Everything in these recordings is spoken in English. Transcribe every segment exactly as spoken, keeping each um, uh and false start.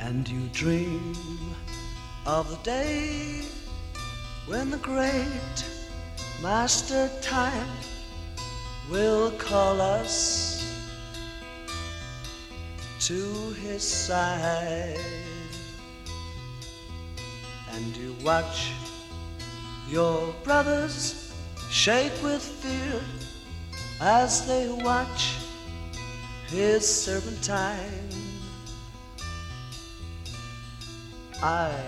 And you dream of the day when the great Master Time will call us to his side. And you watch your brothers shake with fear as they watch his serpentine eye.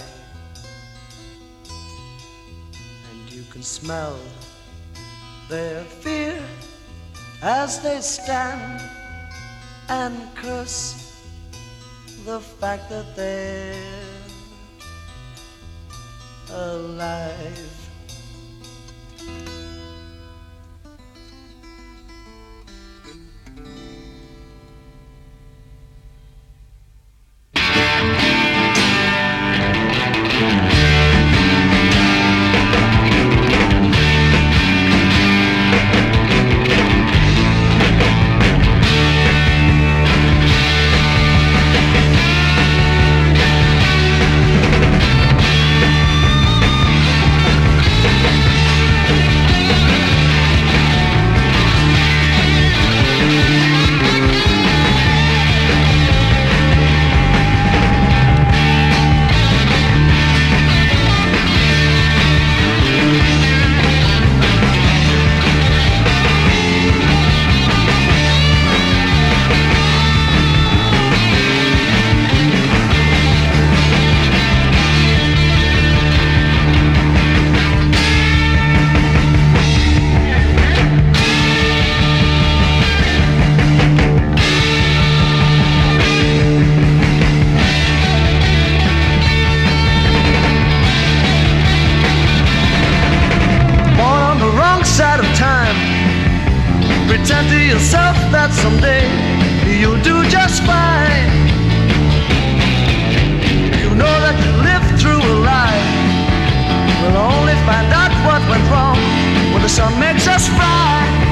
And you can smell their fear as they stand and curse the fact that they're alive. Pretend to yourself that someday you'll do just fine. You know that you lived through a lie. We'll only find out what went wrong when the sun makes us fly.